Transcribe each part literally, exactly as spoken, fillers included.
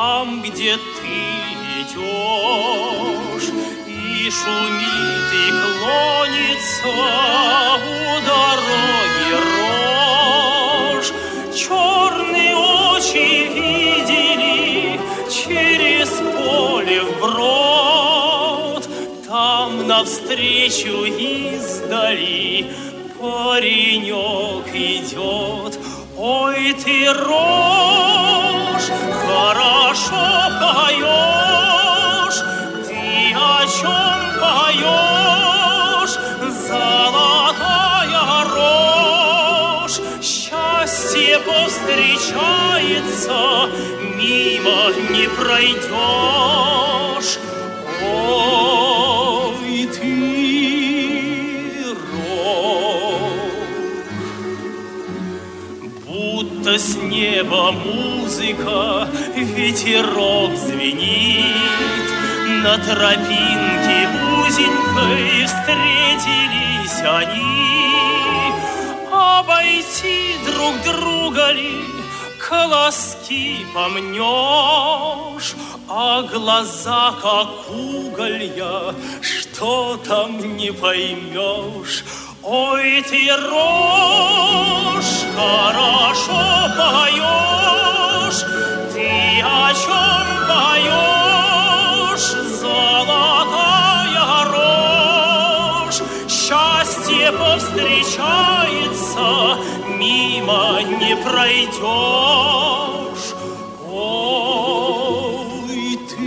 там, где ты идешь, и шумит, и клонится у дороги рожь. Черные очи видели через поле вброд. Там навстречу издали паренек идет. Ой, ты, рожь, хорошо поешь. Ты о чем поешь, золотая рожь? Счастье повстречается, мимо не пройдешь. Ой, ты, будто с неба музыка, ветерок звенит. На тропинке узенькой встретились они. Обойти друг друга ли, колоски помнешь, а глаза как уголья, что там не поймешь. Ой, ты, рожь, хорошо поешь. Ты о чем поешь, золотая рожь? Счастье повстречается, мимо не пройдешь. Ой, ты,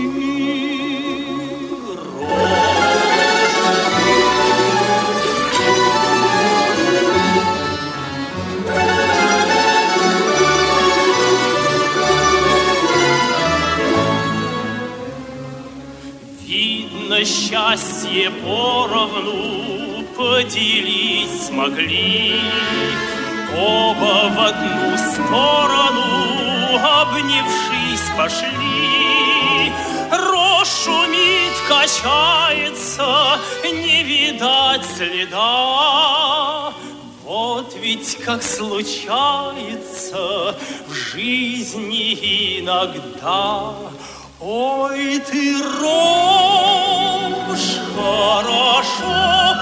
счастье поровну поделить смогли. Оба в одну сторону, обнявшись, пошли. Рожь шумит, качается, не видать следа. Вот ведь как случается в жизни иногда. Ой, ты, рожь, хорошо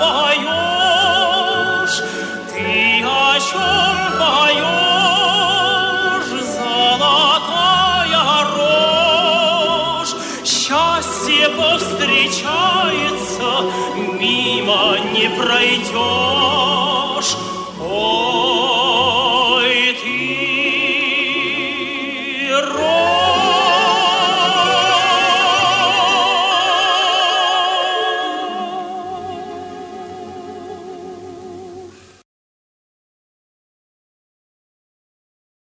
поешь. Ты о чем поешь, золотая рожь? Счастье повстречается, мимо не пройдешь. Ой,